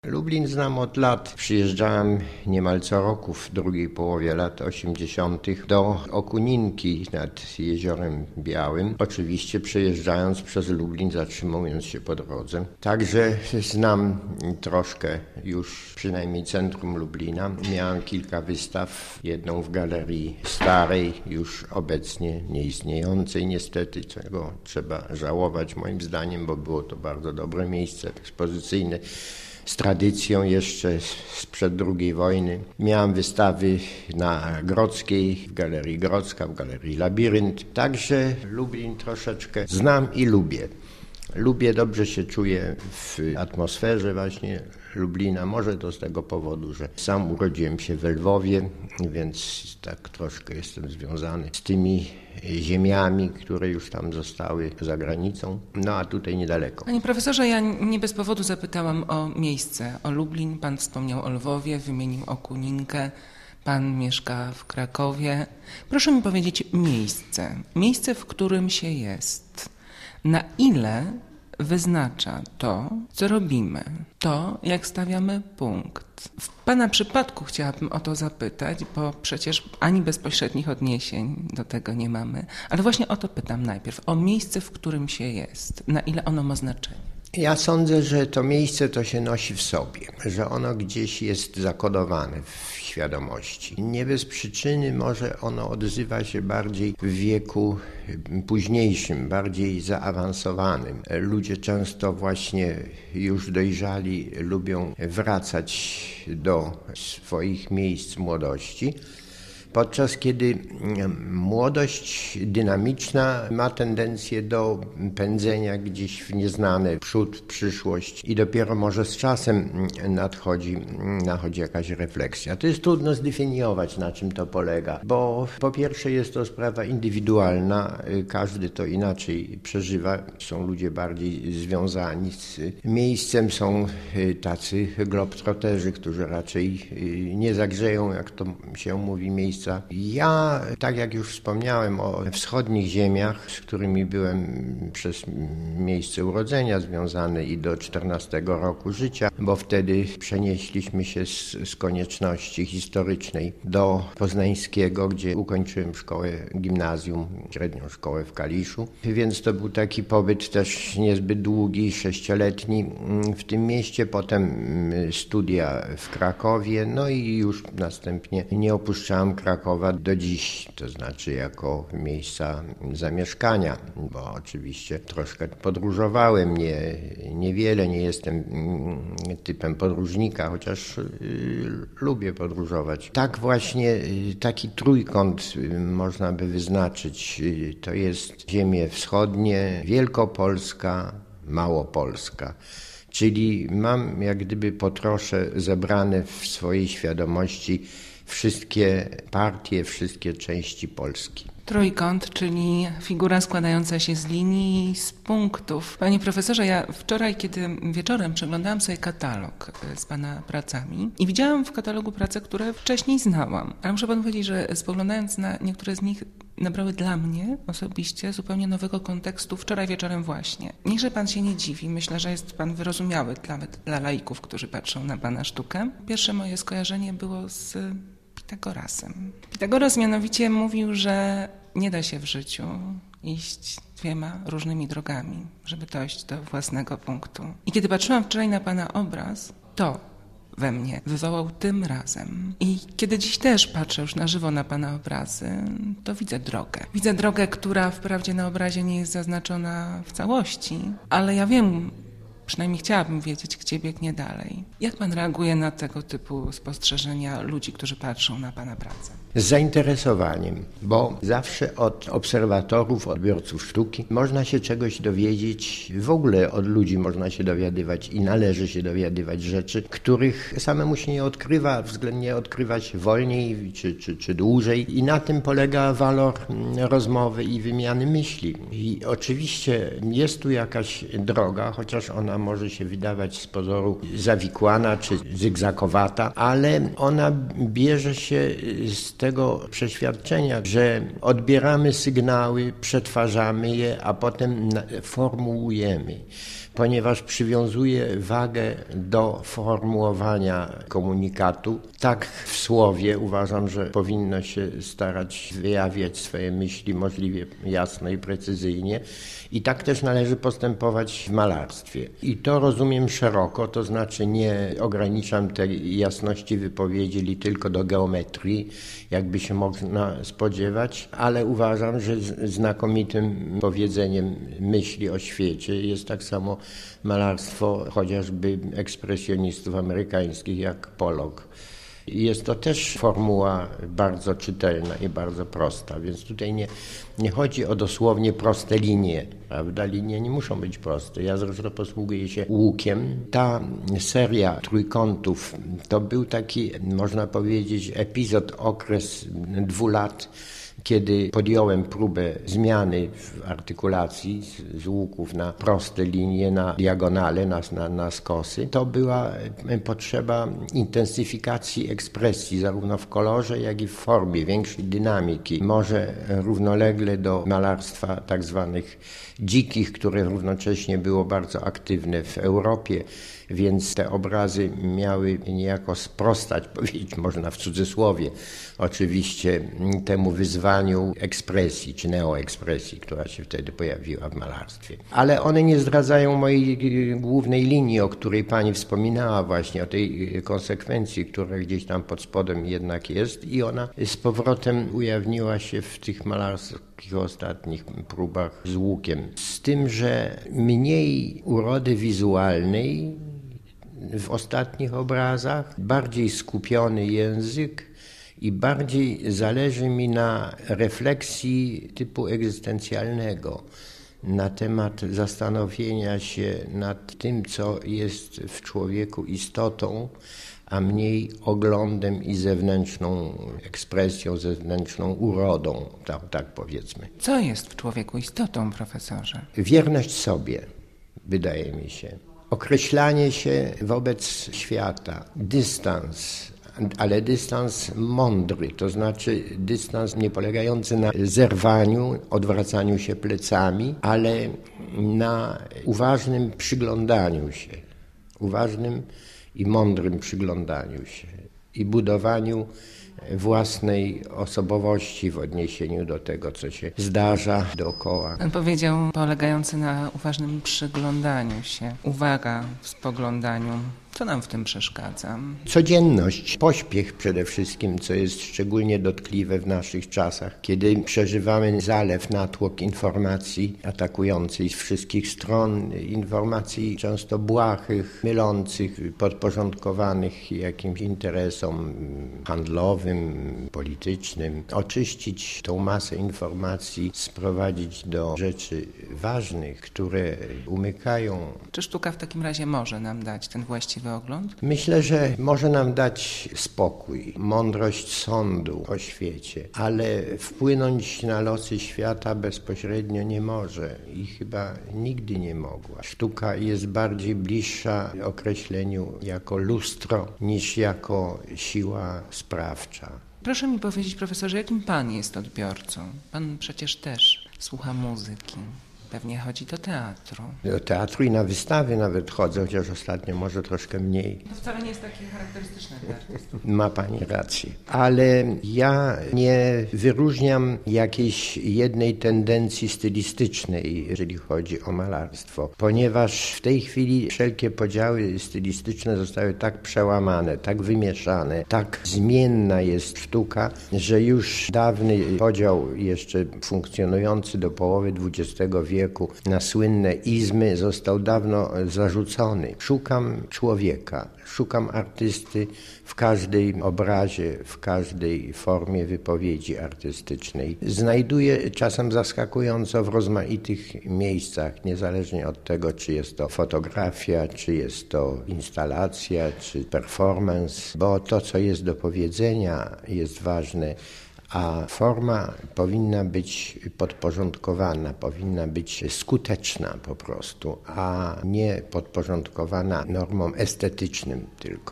Lublin znam od lat. Przyjeżdżałem niemal co roku w drugiej połowie lat 80. do Okuninki nad Jeziorem Białym. Oczywiście przejeżdżając przez Lublin, zatrzymując się po drodze. Także znam troszkę już przynajmniej centrum Lublina. Miałem kilka wystaw, jedną w Galerii Starej, już obecnie nieistniejącej niestety, czego trzeba żałować moim zdaniem, bo było to bardzo dobre miejsce ekspozycyjne. Z tradycją jeszcze sprzed II wojny. Miałem wystawy na Grodzkiej, w Galerii Grodzka, w Galerii Labirynt. Także Lublin troszeczkę znam i lubię. Dobrze się czuję w atmosferze właśnie Lublina. Może to z tego powodu, że sam urodziłem się w Lwowie, więc tak troszkę jestem związany z tymi ziemiami, które już tam zostały za granicą, no a tutaj niedaleko. Panie profesorze, ja nie bez powodu zapytałam o miejsce, o Lublin. Pan wspomniał o Lwowie, wymienił Okuninkę. Pan mieszka w Krakowie. Proszę mi powiedzieć miejsce, w którym się jest. Na ile wyznacza to, co robimy, to, jak stawiamy punkt. W Pana przypadku chciałabym o to zapytać, bo przecież ani bezpośrednich odniesień do tego nie mamy, ale właśnie o to pytam najpierw, o miejsce, w którym się jest, na ile ono ma znaczenie. Ja sądzę, że to miejsce to się nosi w sobie, że ono gdzieś jest zakodowane w świadomości. Nie bez przyczyny może ono odzywa się bardziej w wieku późniejszym, bardziej zaawansowanym. Ludzie często właśnie już dojrzali lubią wracać do swoich miejsc młodości, podczas kiedy młodość dynamiczna ma tendencję do pędzenia gdzieś w nieznane, przód, przyszłość i dopiero może z czasem nachodzi jakaś refleksja. To jest trudno zdefiniować, na czym to polega, bo po pierwsze jest to sprawa indywidualna, każdy to inaczej przeżywa. Są ludzie bardziej związani z miejscem, są tacy globtroterzy, którzy raczej nie zagrzeją, jak to się mówi, miejsca. Ja, tak jak już wspomniałem o wschodnich ziemiach, z którymi byłem przez miejsce urodzenia związany i do 14 roku życia, bo wtedy przenieśliśmy się z konieczności historycznej do Poznańskiego, gdzie ukończyłem szkołę gimnazjum, średnią szkołę w Kaliszu, więc to był taki pobyt też niezbyt długi, 6-letni w tym mieście, potem studia w Krakowie, no i już następnie nie opuszczałem Krakowa do dziś, to znaczy jako miejsca zamieszkania, bo oczywiście troszkę podróżowałem, niewiele, nie jestem typem podróżnika, chociaż lubię podróżować. Tak właśnie taki trójkąt można by wyznaczyć, to jest ziemie wschodnie, Wielkopolska, Małopolska. Czyli mam jak gdyby po trosze zebrane w swojej świadomości wszystkie partie, wszystkie części Polski. Trójkąt, czyli figura składająca się z linii, z punktów. Panie profesorze, ja wczoraj, kiedy wieczorem przeglądałam sobie katalog z Pana pracami i widziałam w katalogu prace, które wcześniej znałam. Ale muszę Panu powiedzieć, że spoglądając na niektóre z nich, nabrały dla mnie osobiście zupełnie nowego kontekstu wczoraj wieczorem właśnie. Niechże Pan się nie dziwi, myślę, że jest Pan wyrozumiały nawet dla laików, którzy patrzą na Pana sztukę. Pierwsze moje skojarzenie było z Pitagorasem. Pitagoras mianowicie mówił, że nie da się w życiu iść dwiema różnymi drogami, żeby dojść do własnego punktu. I kiedy patrzyłam wczoraj na Pana obraz, to we mnie wywołał tym razem. I kiedy dziś też patrzę już na żywo na Pana obrazy, to widzę drogę. Widzę drogę, która wprawdzie na obrazie nie jest zaznaczona w całości, ale ja wiem, przynajmniej chciałabym wiedzieć, gdzie biegnie dalej. Jak Pan reaguje na tego typu spostrzeżenia ludzi, którzy patrzą na Pana pracę? Z zainteresowaniem, bo zawsze od obserwatorów, odbiorców sztuki można się czegoś dowiedzieć, w ogóle od ludzi można się dowiadywać i należy się dowiadywać rzeczy, których samemu się nie odkrywa, względnie odkrywa się wolniej czy dłużej i na tym polega walor rozmowy i wymiany myśli. I oczywiście jest tu jakaś droga, chociaż ona może się wydawać z pozoru zawikłana czy zygzakowata, ale ona bierze się z tego przeświadczenia, że odbieramy sygnały, przetwarzamy je, a potem formułujemy. ponieważ przywiązuje wagę do formułowania komunikatu. Tak w słowie uważam, że powinno się starać wyjawiać swoje myśli możliwie jasno i precyzyjnie. I tak też należy postępować w malarstwie. I to rozumiem szeroko, to znaczy nie ograniczam tej jasności wypowiedzi tylko do geometrii, jakby się można spodziewać, ale uważam, że znakomitym powiedzeniem myśli o świecie jest tak samo malarstwo chociażby ekspresjonistów amerykańskich jak Pollock. Jest to też formuła bardzo czytelna i bardzo prosta, więc tutaj nie chodzi o dosłownie proste linie, prawda? Linie nie muszą być proste. Ja zresztą posługuję się łukiem. Ta seria trójkątów to był taki, można powiedzieć, okres 2 lat, kiedy podjąłem próbę zmiany w artykulacji z łuków na proste linie, na diagonale, na skosy. To była potrzeba intensyfikacji ekspresji, zarówno w kolorze, jak i w formie, większej dynamiki. Może równolegle do malarstwa tak zwanych dzikich, które równocześnie było bardzo aktywne w Europie, więc te obrazy miały niejako sprostać, powiedzieć można w cudzysłowie, oczywiście temu wyzwaniu ekspresji, czy neoekspresji, która się wtedy pojawiła w malarstwie. Ale one nie zdradzają mojej głównej linii, o której pani wspominała właśnie, o tej konsekwencji, która gdzieś tam pod spodem jednak jest i ona z powrotem ujawniła się w tych malarskich ostatnich próbach z łukiem. Z tym, że mniej urody wizualnej w ostatnich obrazach, bardziej skupiony język i bardziej zależy mi na refleksji typu egzystencjalnego, na temat zastanowienia się nad tym, co jest w człowieku istotą, a mniej oglądem i zewnętrzną ekspresją, zewnętrzną urodą, tak powiedzmy. Co jest w człowieku istotą, profesorze? Wierność sobie, wydaje mi się. Określanie się wobec świata, dystans, ale dystans mądry, to znaczy dystans nie polegający na zerwaniu, odwracaniu się plecami, ale na uważnym przyglądaniu się, uważnym i mądrym przyglądaniu się i budowaniu własnej osobowości w odniesieniu do tego, co się zdarza dookoła. Pan powiedział polegający na uważnym przyglądaniu się, uwaga w spoglądaniu. Co nam w tym przeszkadza? Codzienność, pośpiech przede wszystkim, co jest szczególnie dotkliwe w naszych czasach, kiedy przeżywamy zalew, natłok informacji atakującej z wszystkich stron, informacji często błahych, mylących, podporządkowanych jakimś interesom handlowym, politycznym. Oczyścić tą masę informacji, sprowadzić do rzeczy ważnych, które umykają. Czy sztuka w takim razie może nam dać ten właściwy ogląd? Myślę, że może nam dać spokój, mądrość sądu o świecie, ale wpłynąć na losy świata bezpośrednio nie może i chyba nigdy nie mogła. Sztuka jest bardziej bliższa określeniu jako lustro niż jako siła sprawcza. Proszę mi powiedzieć, profesorze, jakim pan jest odbiorcą? Pan przecież też słucha muzyki. Pewnie chodzi do teatru. Do teatru i na wystawy nawet chodzę, chociaż ostatnio może troszkę mniej. To wcale nie jest takie charakterystyczne dla artystów. Ma pani rację. Ale ja nie wyróżniam jakiejś jednej tendencji stylistycznej, jeżeli chodzi o malarstwo, ponieważ w tej chwili wszelkie podziały stylistyczne zostały tak przełamane, tak wymieszane, tak zmienna jest sztuka, że już dawny podział jeszcze funkcjonujący do połowy XX wieku na słynne izmy został dawno zarzucony. Szukam człowieka, szukam artysty w każdym obrazie, w każdej formie wypowiedzi artystycznej. Znajduję czasem zaskakująco w rozmaitych miejscach, niezależnie od tego, czy jest to fotografia, czy jest to instalacja, czy performance, bo to, co jest do powiedzenia, jest ważne. A forma powinna być podporządkowana, powinna być skuteczna po prostu, a nie podporządkowana normom estetycznym tylko.